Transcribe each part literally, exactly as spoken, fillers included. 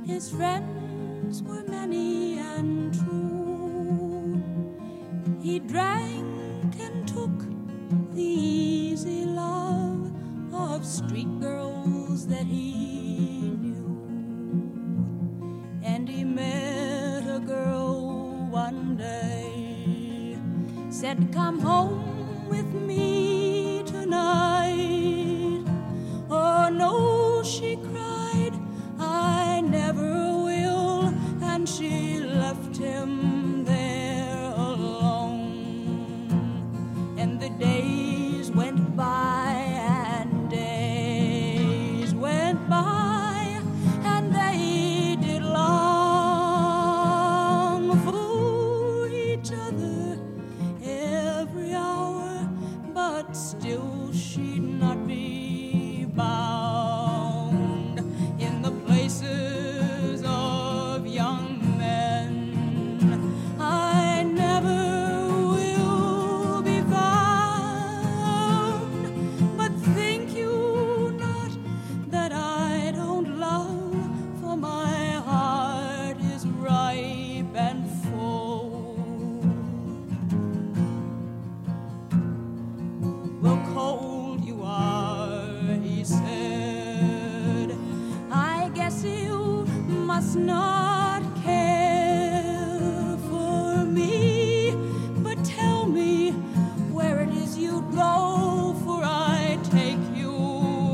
His friends were many and true. He drank and took the easy love of street girls that he knew. And he met a girl one day, said, "Come home with me tonight." "Oh no," she cried, "I never will." And she left him there alone. And the days went by and days went by, and they did long for each other every hour, but still she'd not be bound in the places of young men. I never will be found, but think you not that I don't love, for my heart is ripe and full. "Well, cold you are," he said. "I guess you must not care for me, but tell me where it is you'd go, for I take you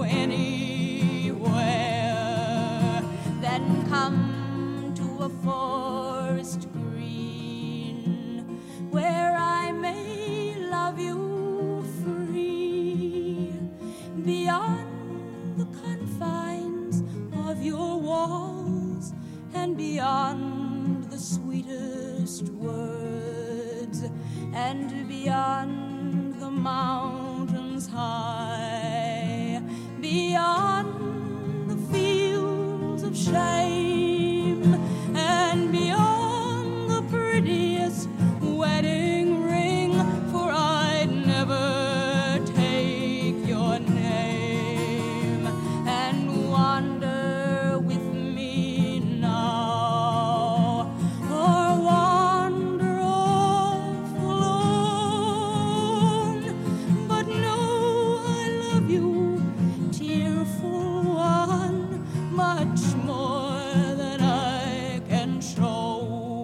anywhere. Then come to a forest green, where I may love you free, beyond the confines of your walls, and beyond the sweetest words, and beyond the mountains high, beyond the fields of shame, and beyond the prettiest wedding ring, for I'd never take your name. And wander with me now, or wander off alone. But know I love you, tearful one, much more than I can show."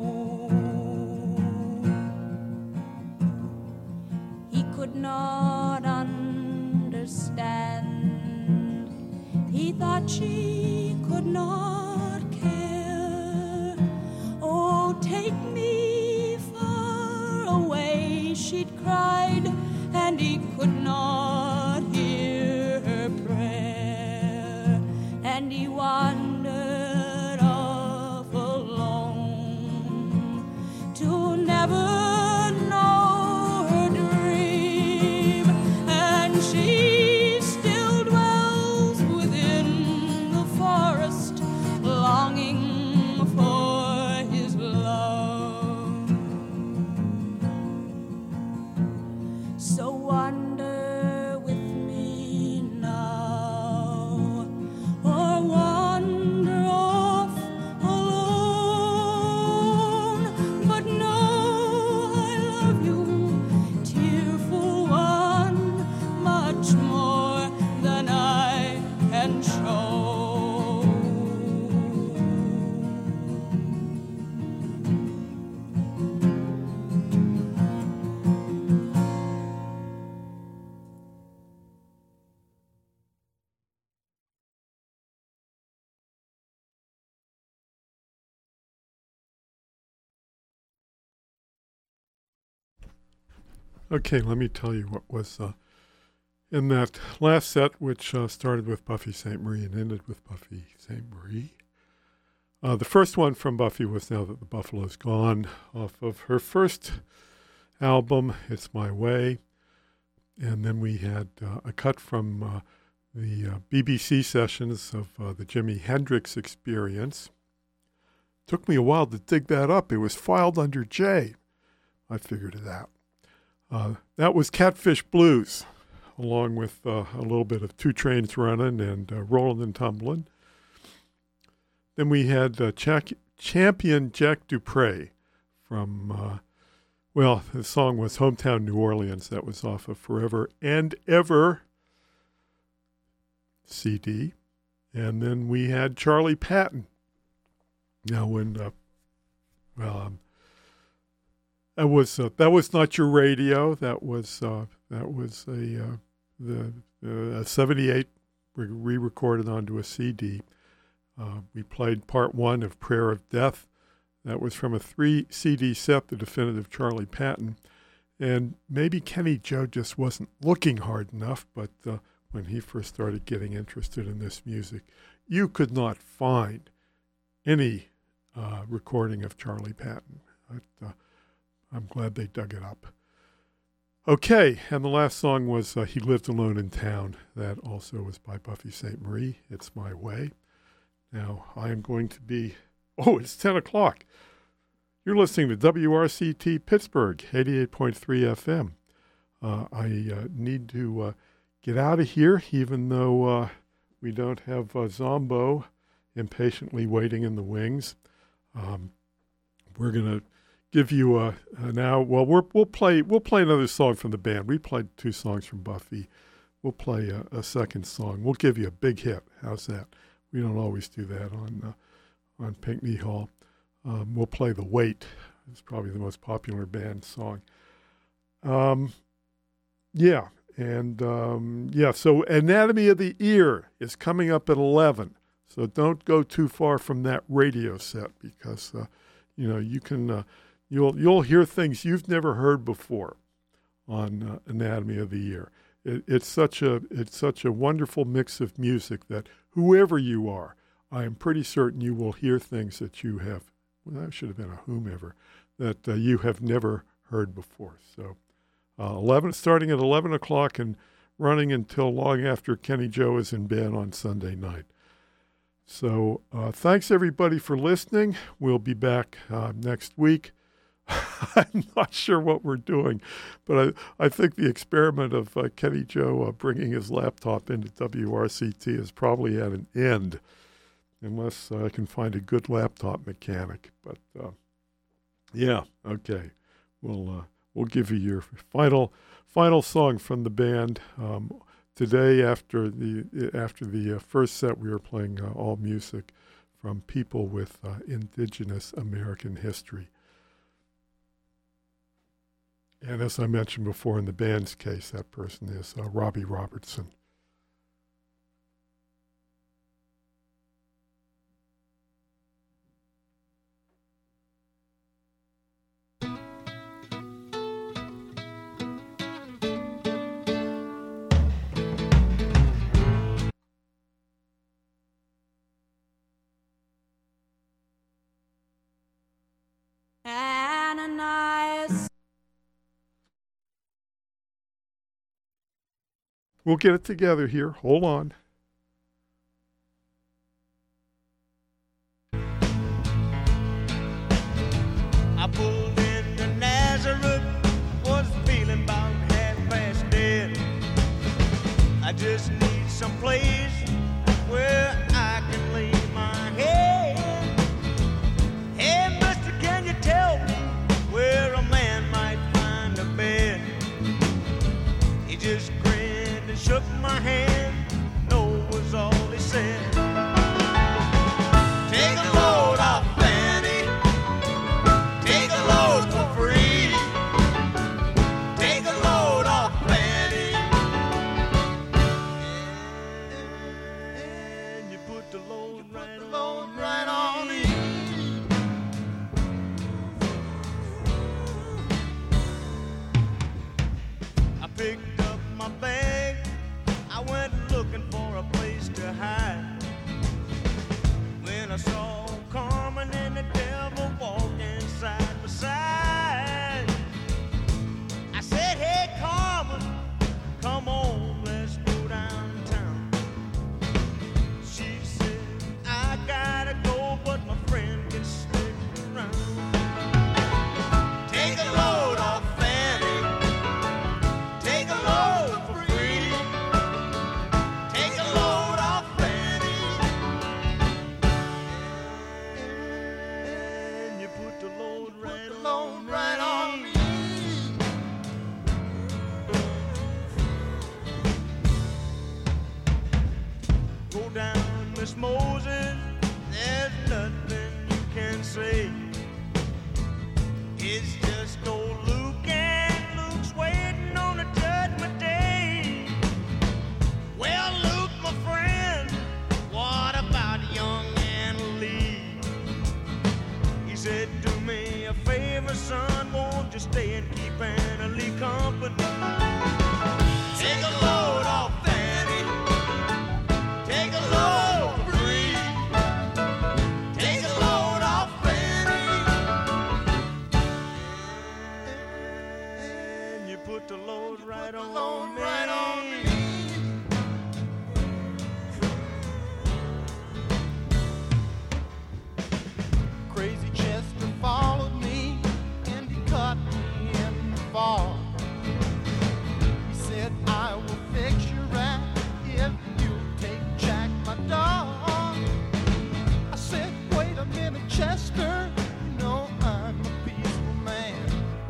He could not understand. He thought she could not care. "Oh, take me far away," she'd cried, and he could not hear her prayer. And he wandered off alone to never know her dream. And she still dwells within the forest, longing for his love. So wander with me now, or wander off alone. But know I love you, tearful one, much more than I can show. Okay, let me tell you what was uh, in that last set, which uh, started with Buffy Sainte Marie and ended with Buffy Sainte Marie. Uh, the first one from Buffy was Now That the Buffalo's Gone, off of her first album, It's My Way. And then we had uh, a cut from uh, the uh, B B C sessions of uh, the Jimi Hendrix Experience. Took me a while to dig that up. It was filed under J. I figured it out. Uh, that was Catfish Blues, along with uh, a little bit of Two Trains Running and uh, Rollin' and Tumblin'. then we had uh, Ch- Champion Jack Dupre from, uh, well, the song was Hometown New Orleans. That was off of Forever and Ever C D. And then we had Charlie Patton. Now, when, uh, well, um, that was uh, that was Not Your Radio. That was uh, that was a uh, the uh, a seventy-eight re-recorded onto a C D. Uh, we played part one of Prayer of Death. That was from a three C D set, the definitive Charlie Patton. And maybe Kenny Joe just wasn't looking hard enough, but uh, when he first started getting interested in this music, you could not find any uh, recording of Charlie Patton. But, uh, I'm glad they dug it up. Okay, and the last song was uh, He Lived Alone in Town. That also was by Buffy Sainte Marie. It's My Way. Now, I am going to be, oh, it's ten o'clock. You're listening to W R C T Pittsburgh, eighty-eight point three F M. Uh, I uh, need to uh, get out of here, even though uh, we don't have uh, Zombo impatiently waiting in the wings. Um, we're going to give you a, a now. Well, we're, we'll play. We'll play another song from the band. We played two songs from Buffy. We'll play a, a second song. We'll give you a big hit. How's that? We don't always do that on uh, on Pinckney Hall. Um, we'll play The Wait. It's probably the most popular band song. Um, yeah, and um, yeah. So Anatomy of the Ear is coming up at eleven. So don't go too far from that radio set because uh, you know you can uh, you'll you'll hear things you've never heard before on uh, Anatomy of the Ear. It, it's such a it's such a wonderful mix of music that whoever you are, I am pretty certain you will hear things that you have. Well, that should have been a whomever that uh, you have never heard before. So, uh, eleven starting at eleven o'clock and running until long after Kenny Joe is in bed on Sunday night. So, uh, thanks everybody for listening. We'll be back uh, next week. I'm not sure what we're doing, but I, I think the experiment of uh, Kenny Joe uh, bringing his laptop into W R C T is probably at an end, unless uh, I can find a good laptop mechanic. But uh, yeah, okay, we'll uh, we'll give you your final final song from the band um, today. After the after the uh, first set, we were playing uh, all music from people with uh, indigenous American history. And as I mentioned before, in the band's case, that person is uh, Robbie Robertson. Ananias. We'll get it together here. Hold on. I pulled into Nazareth, was feeling about half-past dead. I just need some place where I can lay my head. Hey, mister, can you tell me where a man might find a bed? He just grinned and shook my hand. No was all he said. Take a load off, Fanny. Take a load for free. Take a load off, Fanny. And you put the load right on, right on me. I picked up my bag. I went looking for a place to hide. When I saw Carmen and the devil walking side by side, I said, hey, Carmen, come on, let's go downtown. She said, I gotta go. Go down, Miss Moses, there's nothing you can say. It's just old Luke, and Luke's waiting on the judgment day. Well, Luke, my friend, what about young Anna Lee? He said, do me a favor, son, won't you stay and keep Anna Lee company? Take a load off Fanny, take a load free, take a load off Fanny, and you put the load right on me. Right on me. Crazy Chester followed me and he caught me in the fall. He said, I will fix you right if you take Jack, my dog. I said, wait a minute, Chester, you know I'm a peaceful man.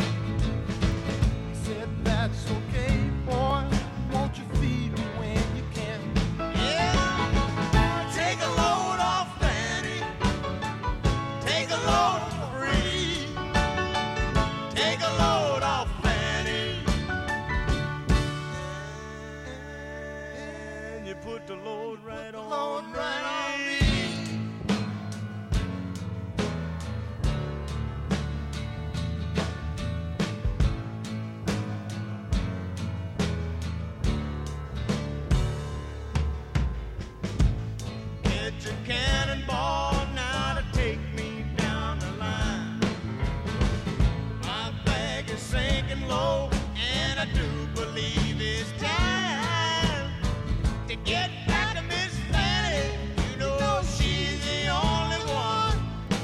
He said, that's okay, boy, won't you feed me when you can? Yeah, take a load off Fanny, take a load free, take a load off Fanny, and you put the load right on Load me. right on me. Get your cannonball now to take me down the line. My bag is sinking low, and I do believe it's time to get back to Miss Fanny. You know she's the only one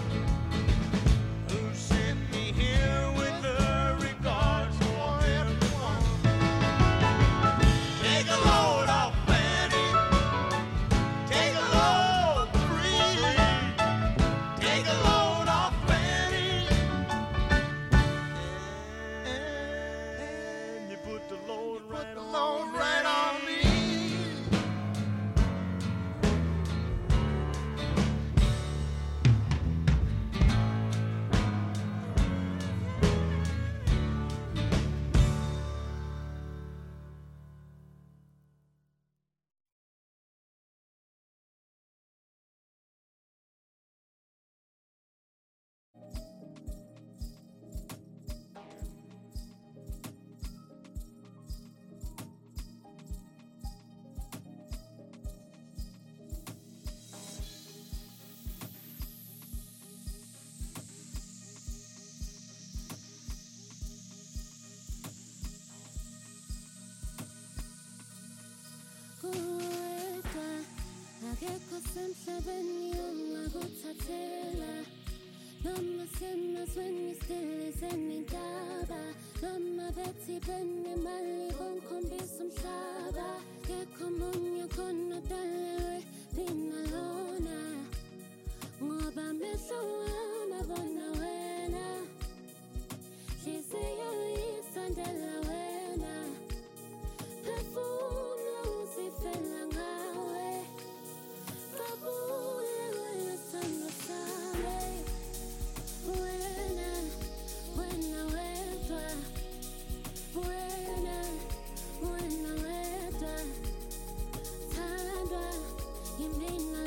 who sent me here with her regards for everyone. Take a load off Fanny, take a load free, take a load off Fanny, and you put the load right Put the on load me. right on me. kuwedwa akekho semhlabeni ongakuthathela noma semazweni still senintaba noma bethi benemali bongikhombisa umhlaba kekho omunye khona dalelwe mina lona ngoba amehlo wami abona wena hliziyo isondela wena phefumula uzifela ngawe kabule wesandla sami wena wena wedwa wena wena wedwa thandwa yimina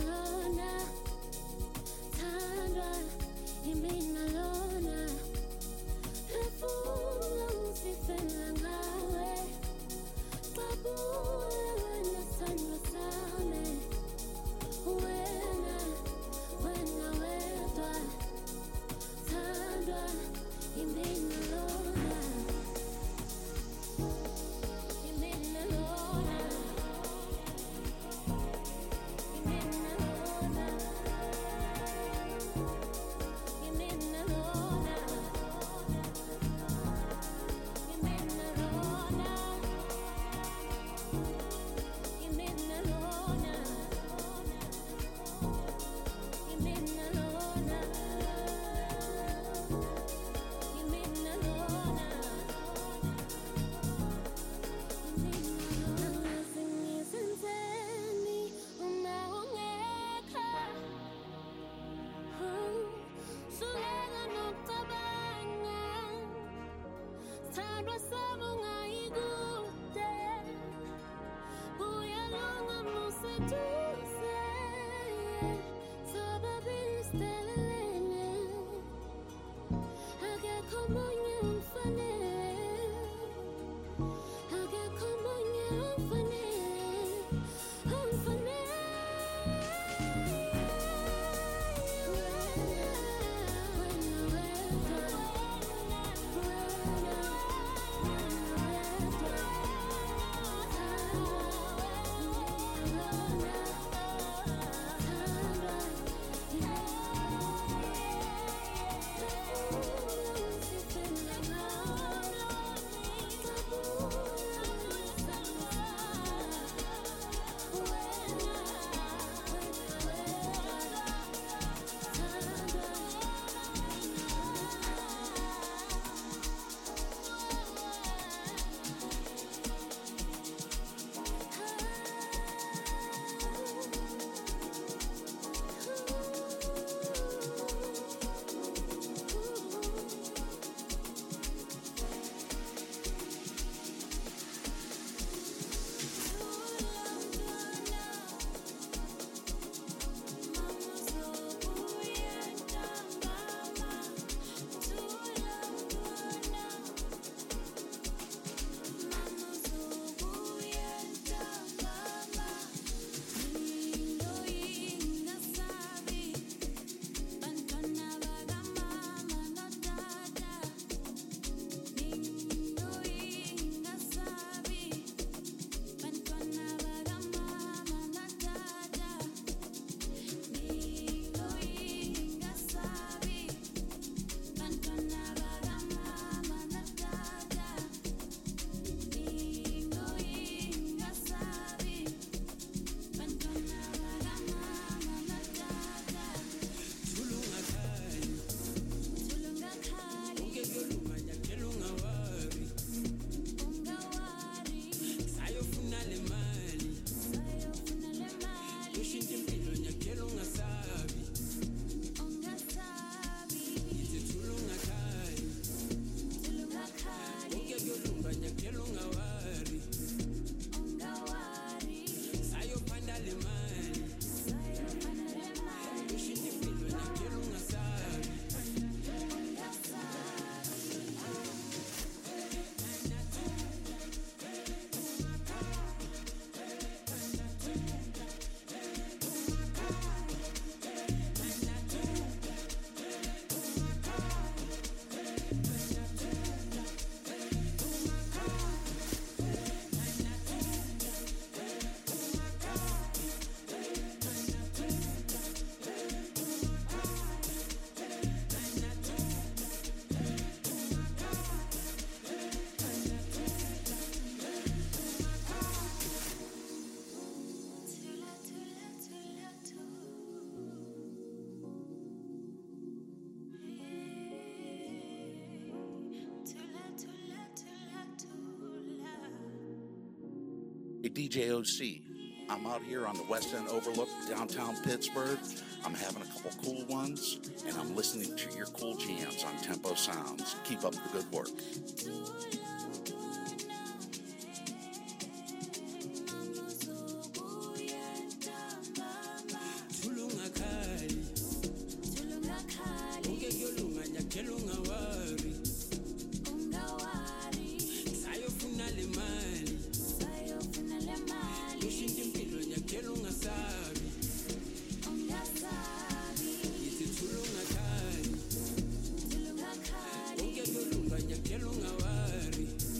D J O C. I'm out here on the West End Overlook, downtown Pittsburgh. I'm having a couple cool ones, and I'm listening to your cool jams on Tempo Sounds. Keep up the good work. Ungasabi,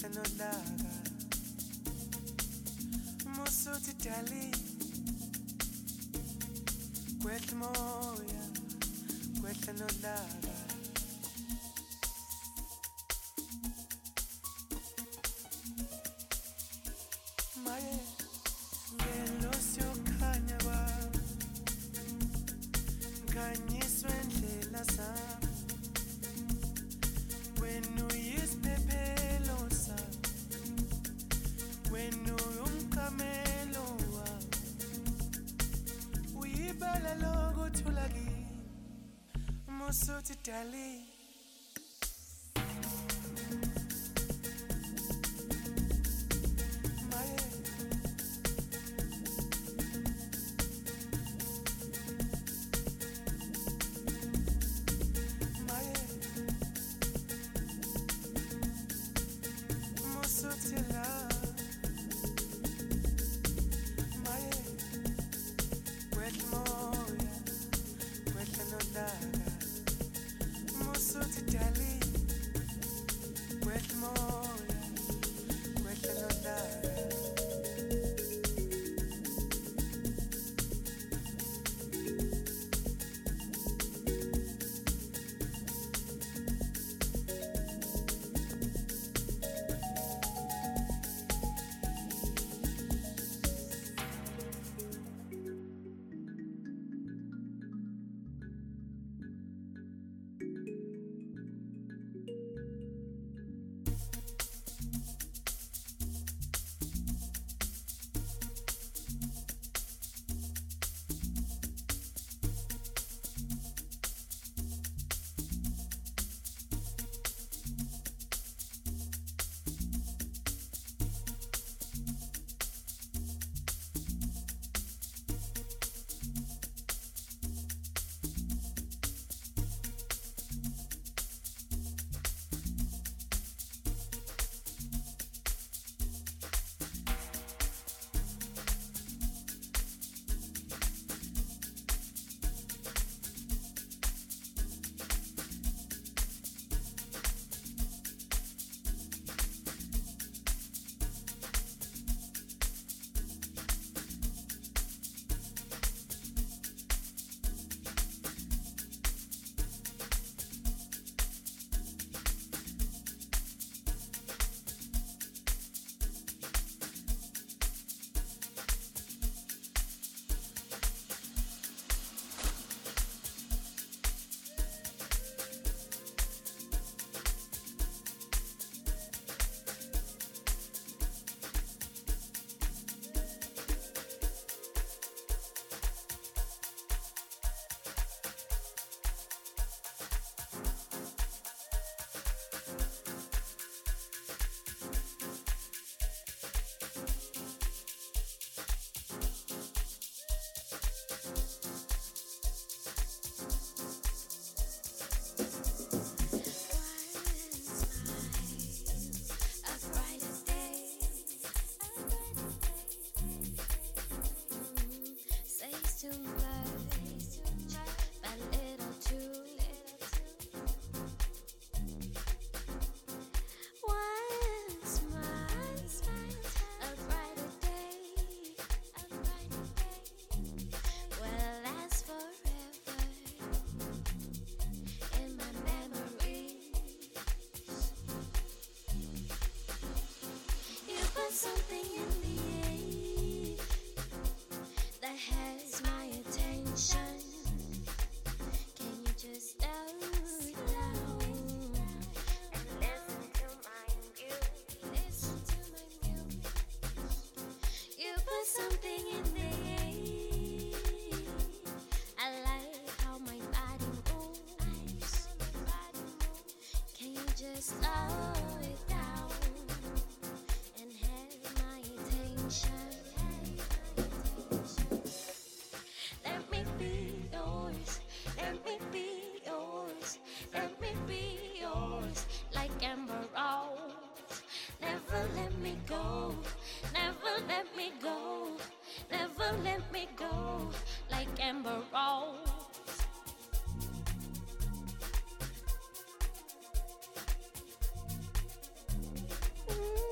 kwehla nolaka musuthi darling kwehla moya kwehla nolaka maye ngelosyokhanya kwami khanyiswe ndlela zami wena uyisiphephelo sami wena uyumqamelo wami uyibala lokuthula kimi musuthi darling Mm.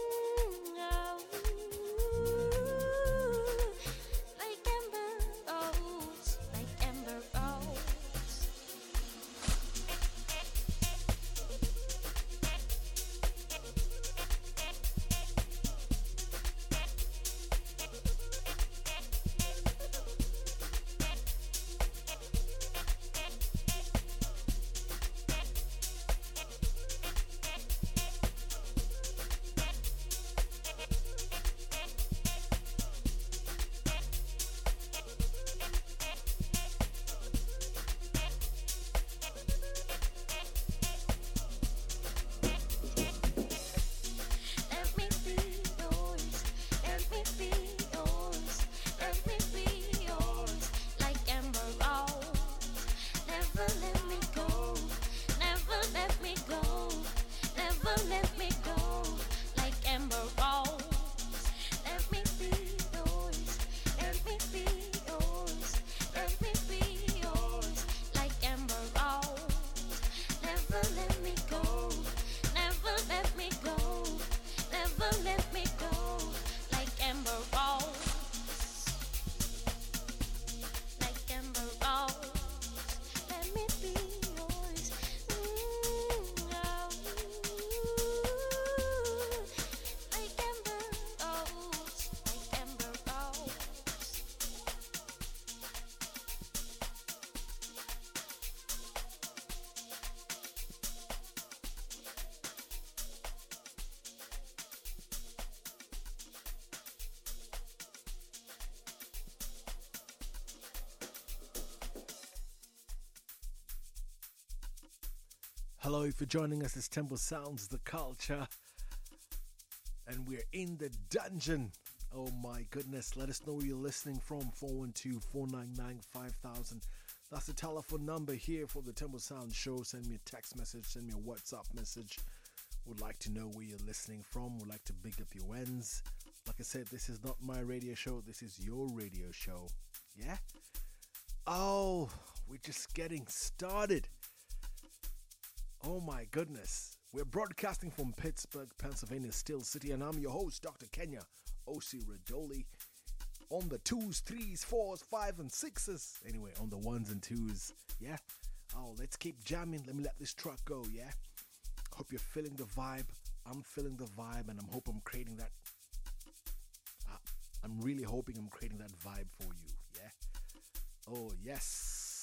Hello, if you're joining us, it's Temple Sounds, the culture. And we're in the dungeon. Oh my goodness. Let us know where you're listening from. four one two, four nine nine, five thousand. That's the telephone number here for the Temple Sound Show. Send me a text message. Send me a WhatsApp message. Would like to know where you're listening from. Would like to big up your ends. Like I said, this is not my radio show. This is your radio show. Yeah? Oh, we're just getting started. Oh my goodness. We're broadcasting from Pittsburgh, Pennsylvania, Steel City, and I'm your host, Doctor Kenya O C Radoli. On the twos, threes, fours, fives, and sixes. Anyway, on the ones and twos. Yeah? Oh, let's keep jamming. Let me let this truck go, yeah? Hope you're feeling the vibe. I'm feeling the vibe, and I'm hope I'm creating that. Uh, I'm really hoping I'm creating that vibe for you, yeah? Oh, yes.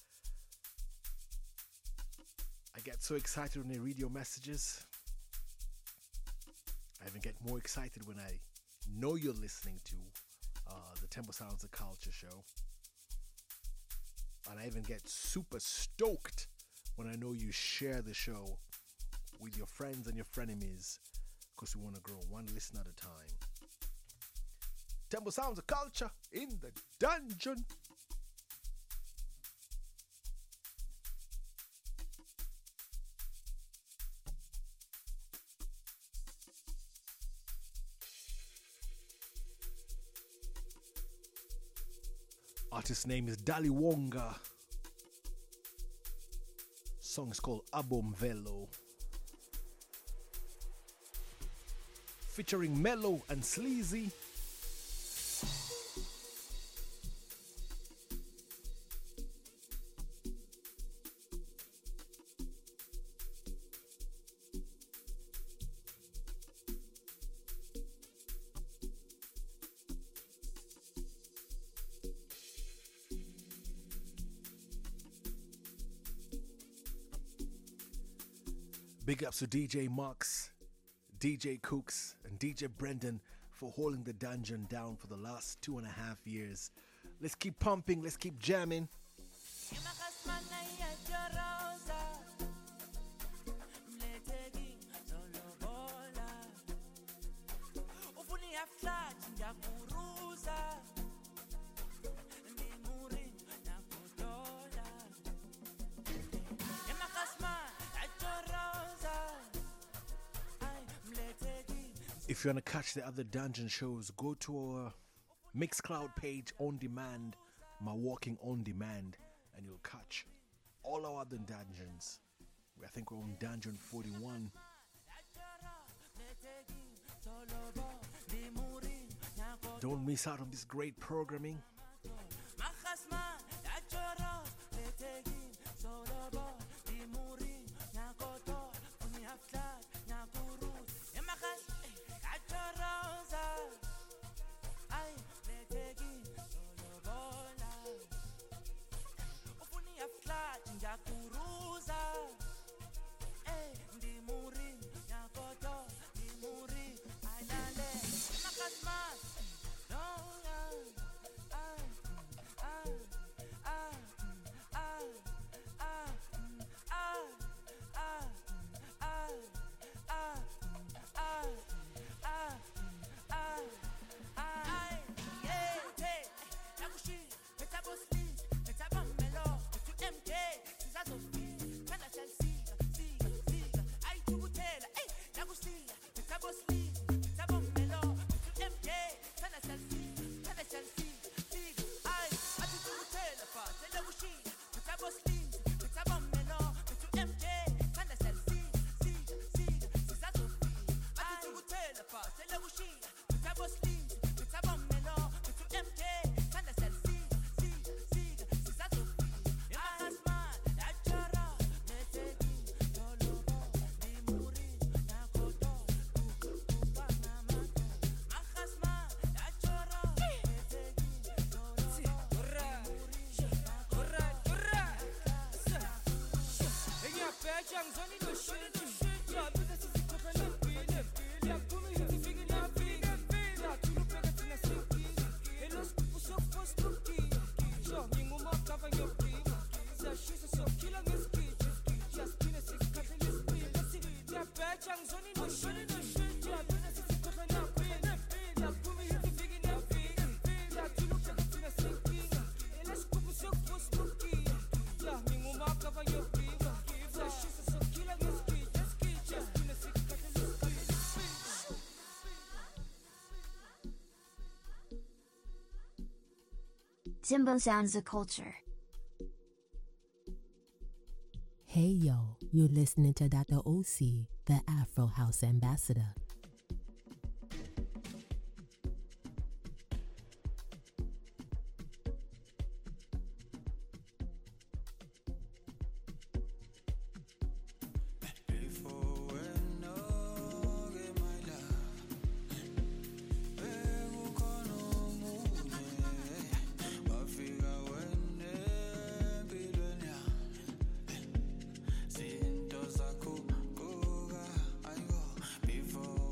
I get so excited when I read your messages. I even get more excited when I know you're listening to uh, the Temple Sounds the Culture show. And I even get super stoked when I know you share the show with your friends and your frenemies, because we want to grow one listen at a time. Temple Sounds the Culture in the dungeon. Artist's name is Dali Wonga. Song is called Abom Velo. Featuring Mellow and Sleazy. Big ups to D J Marks, D J Cooks, and D J Brendan for holding the dungeon down for the last two and a half years. Let's keep pumping, let's keep jamming. If you want to catch the other dungeon shows, go to our Mixcloud page on demand, my walking on demand, and you'll catch all our other dungeons. I think we're on dungeon forty-one. Don't miss out on this great programming. Timbo Sounds the Culture. Hey yo, you're listening to Doctor O C, the Afro House Ambassador. Before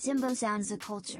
Timbo Sounds the Culture.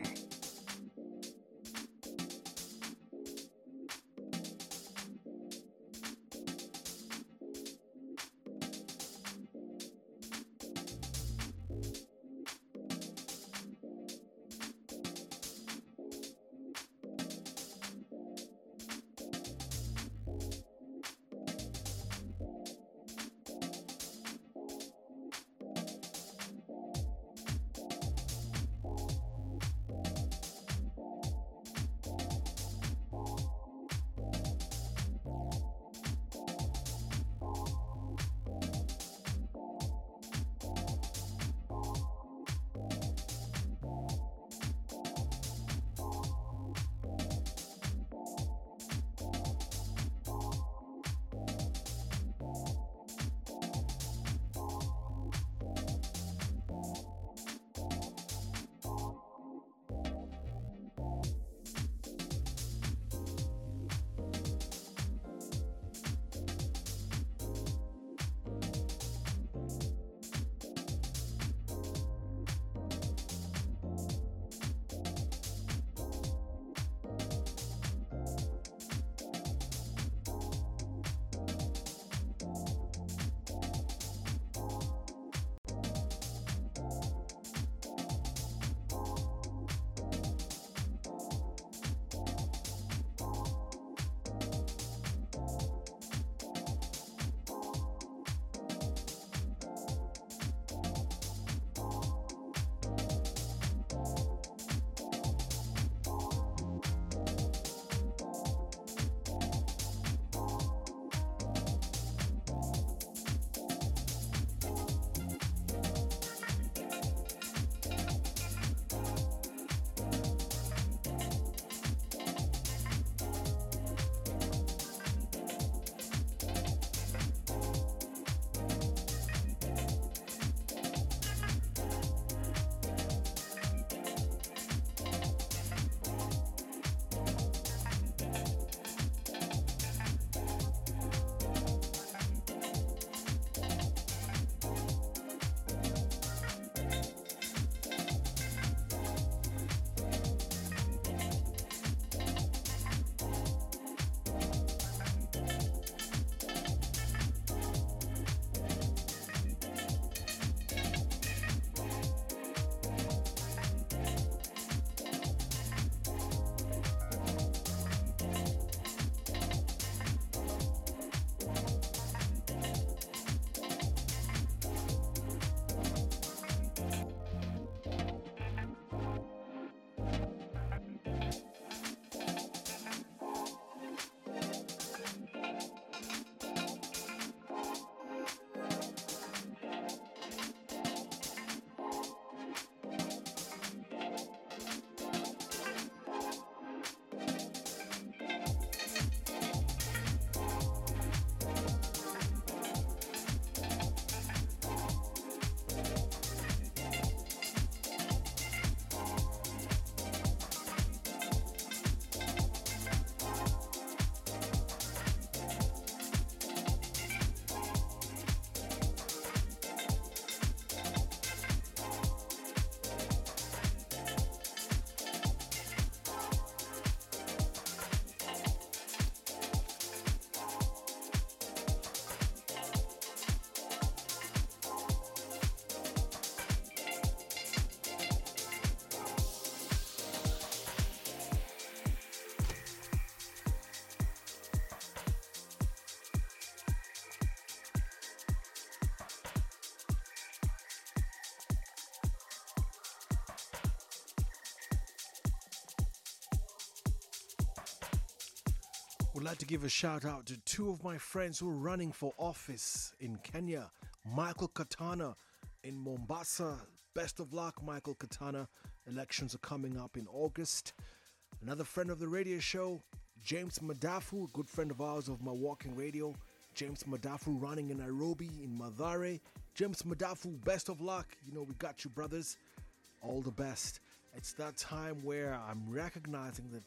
Would like to give a shout out to two of my friends who are running for office in Kenya. Michael Katana in Mombasa. Best of luck, Michael Katana. Elections are coming up in August. Another friend of the radio show, James Madafu, a good friend of ours of my walking radio. James Madafu running in Nairobi, in Mathare. James Madafu, best of luck. You know, we got you, brothers. All the best. It's that time where I'm recognizing that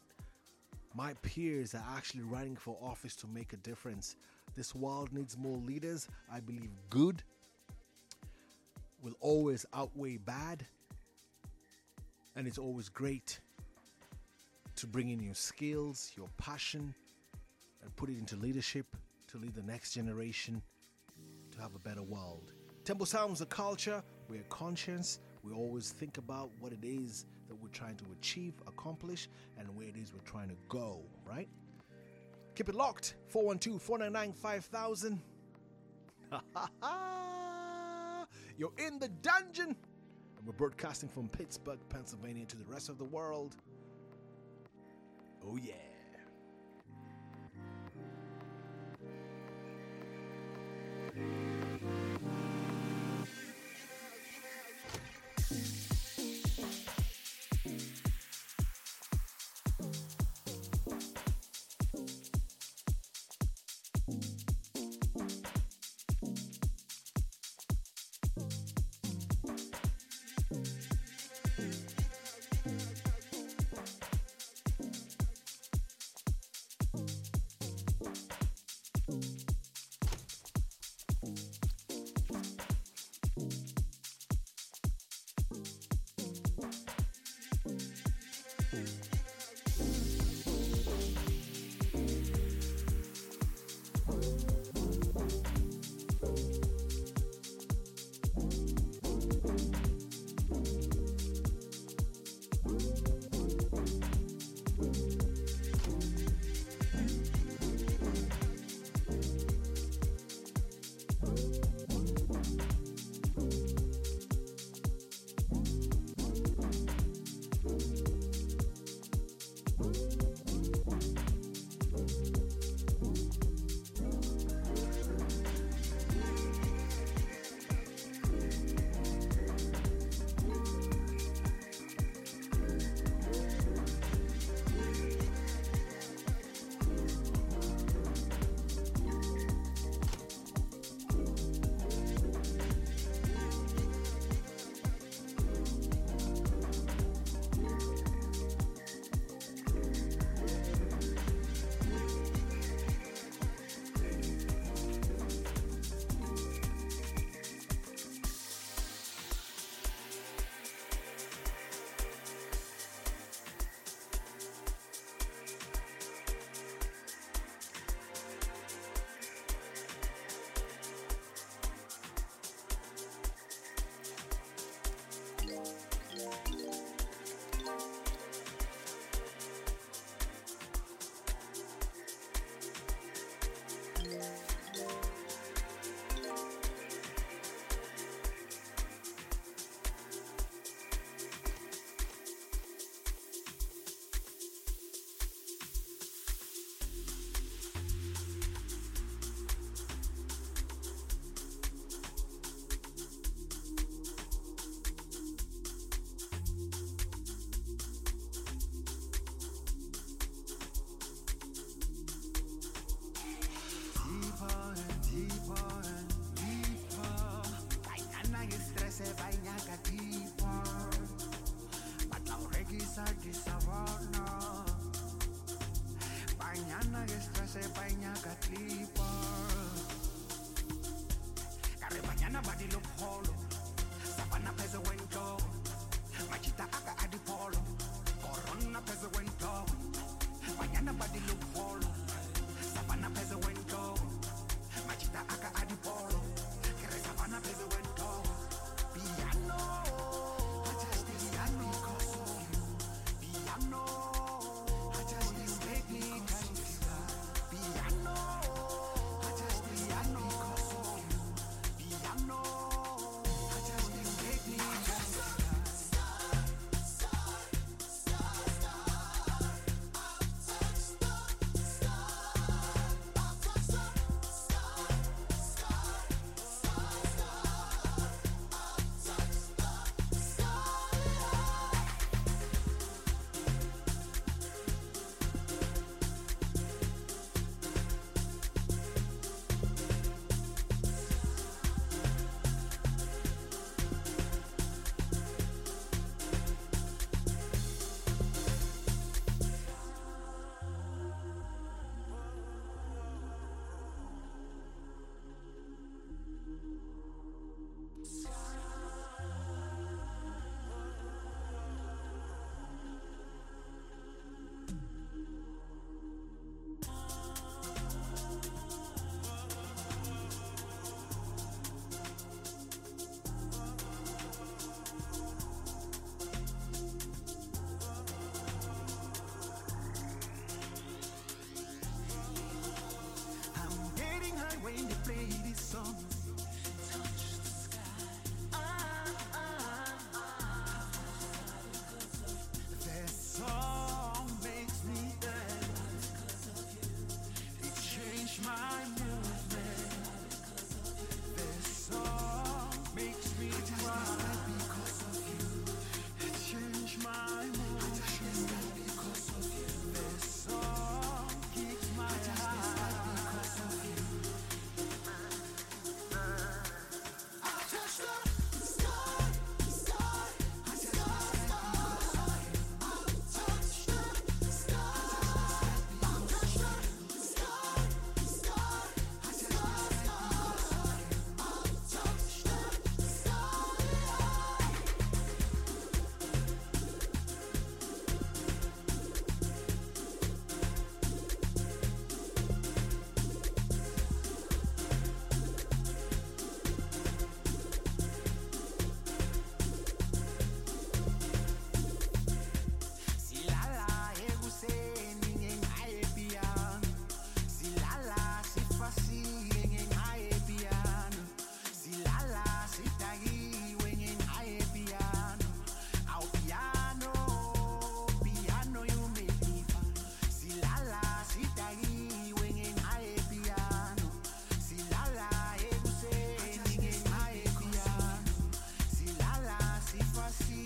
my peers are actually running for office to make a difference. This world needs more leaders. I believe good will always outweigh bad. And it's always great to bring in your skills, your passion, and put it into leadership to lead the next generation to have a better world. Temple Sounds, the culture, we're conscious. We always think about what it is that we're trying to achieve, accomplish, and where it is we're trying to go, right? Keep it locked. four one two, four nine nine, five thousand. You're in the dungeon. And we're broadcasting from Pittsburgh, Pennsylvania to the rest of the world. Oh, yeah. Piano, I just you make me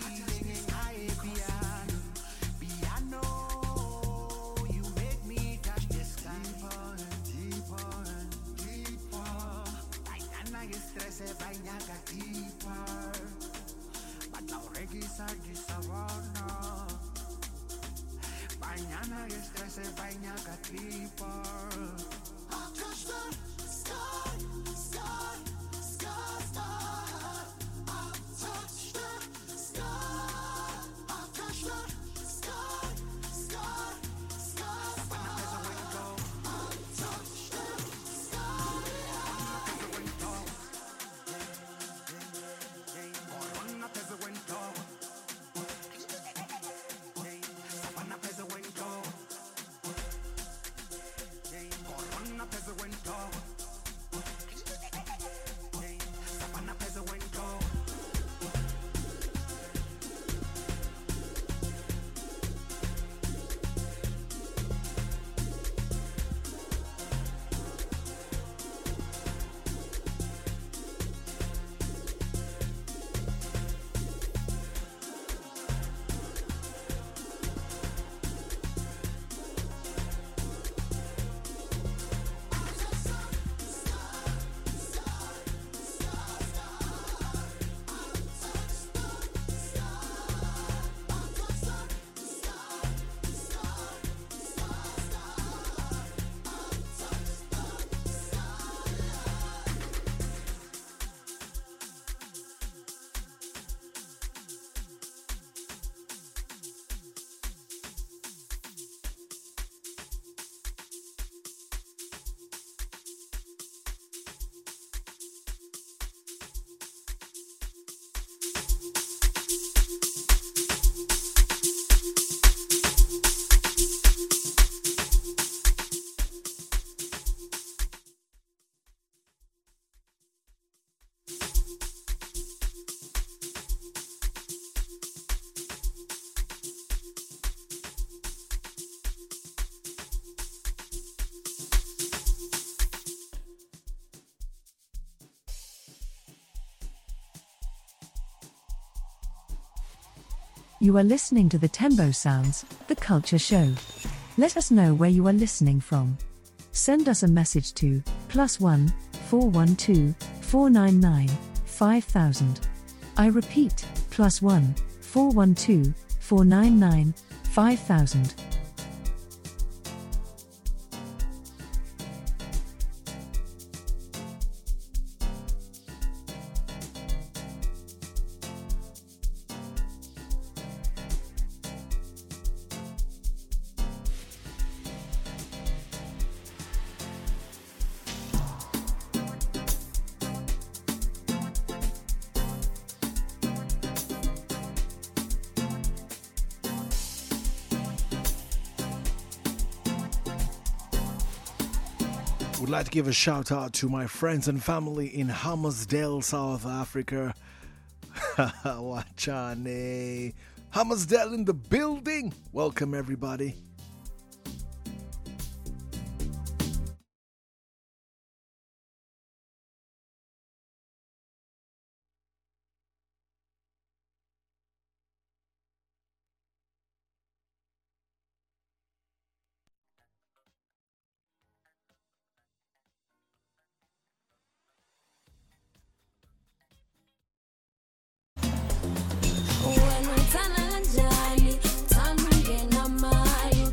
singing piano, piano. You make me touch the sky deeper and deeper and deeper. Mañana y estrese bañaga deeper. Batao regisa di savana. Mañana y estrese bañaga deeper. I'll touch the sky, sky, sky, sky. I'll touch the sky. I'll touch the sky, sky, sky, sky. I'll touch the sky. Corona pesa winto. Sabana pesa winto. Corona pesa winto. Sabana pesa winto. You are listening to the Tembo Sounds, the Culture Show. Let us know where you are listening from. Send us a message to plus one four one two four nine nine five thousand. I repeat, plus one four one two four nine nine five thousand. Would like to give a shout out to my friends and family in Hammarsdale, South Africa. Wachane. Hammarsdale in the building. Welcome, everybody. When we turn on Johnny, turn again on my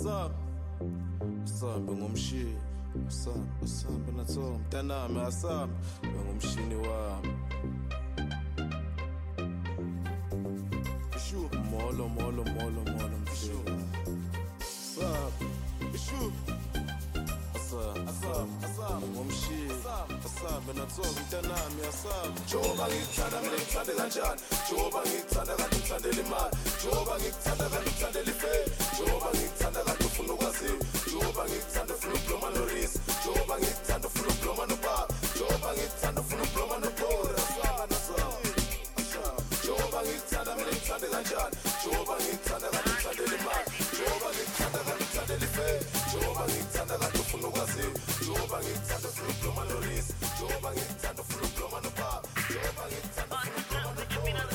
Asab, Asab, ngumshini. Asab, Asab, nato, mtanami, Asab, ngumshini wami. Bishu, molo, molo, molo, molo, bishu. Asab, bishu. Asab, Asab, Asab, ngumshini. Asab, nato, mtanami, Asab. Joba ngikuthanda mina ngikuthande kanjani? Joba ngikuthanda kanti ngithandela imali. Joba ngikuthanda kanti ngithandela ifame. Joba ngikuthanda kanti ufuna ukwaziwa. Joba ngikuthanda ufuna ukubloma norisi. Joba ngikuthanda ufuna ukubloma nobaba. Joba ngikuthanda ufuna ukubloma nobora. Asana sana. Joba ngikuthanda mina ngikuthande kanjani? Joba ngikuthanda kanti ngithandela imali. Joba ngikuthanda kanti ngithandela ifame. Joba ngikuthanda kanti ufuna ukwaziwa. Joba ngikuthanda ufuna ukubloma norisi. Joba ngikuthanda ufuna ukubloma nobaba. Joba ngikuthanda ufuna ukubloma nobora.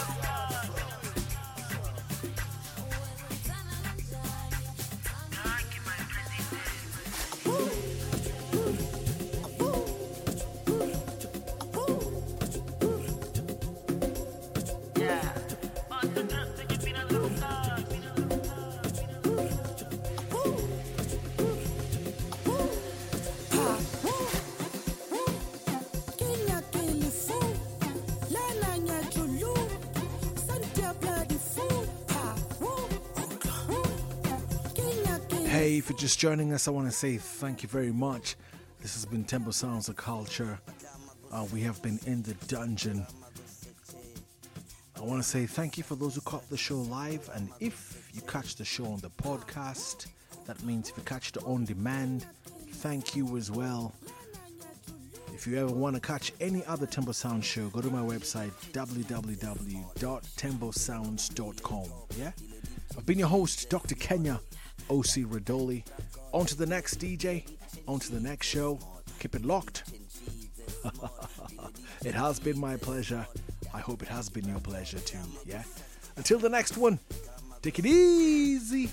Hey, if you're just joining us, I want to say thank you very much. This has been Tempo Sounds of Culture. Uh, we have been in the dungeon. I want to say thank you for those who caught the show live, and if you catch the show on the podcast, that means if you catch it on demand, thank you as well. If you ever want to catch any other Tempo Sound show, go to my website w w w dot tempo sounds dot com. Yeah, I've been your host, Doctor Kenya O C Radoli. On to the next D J, on to the next show. Keep it locked. It has been my pleasure. I hope it has been your pleasure too, yeah? Until the next one, take it easy.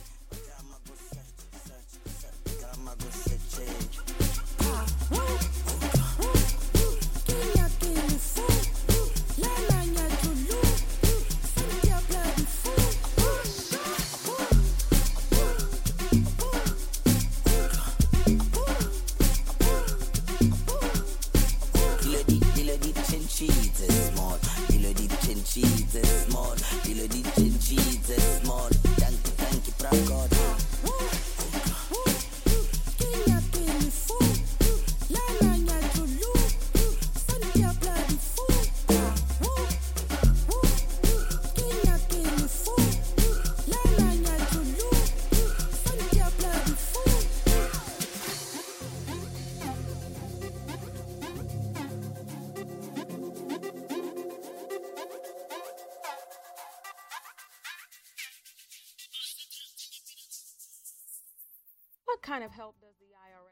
What kind of help does the I R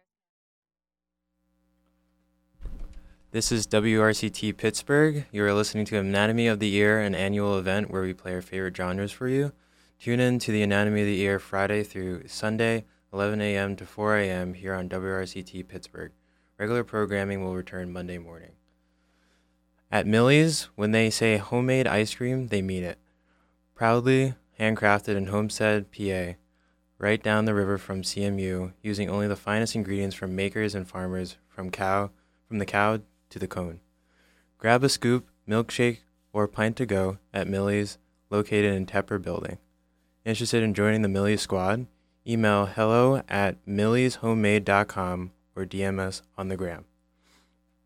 S? This is W R C T Pittsburgh. You are listening to Anatomy of the Ear, an annual event where we play our favorite genres for you. Tune in to the Anatomy of the Ear Friday through Sunday, eleven a.m. to four a.m. here on W R C T Pittsburgh. Regular programming will return Monday morning. At Millie's, when they say homemade ice cream, they mean it. Proudly handcrafted in Homestead, P A, right down the river from C M U, using only the finest ingredients from makers and farmers from cow, from the cow to the cone. Grab a scoop, milkshake, or pint to go at Millie's, located in Tepper Building. Interested in joining the Millie's squad? Email hello at millies homemade dot com or D M us on the gram.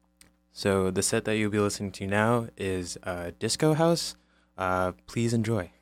So the set that you'll be listening to now is uh, Disco House. Uh, please enjoy.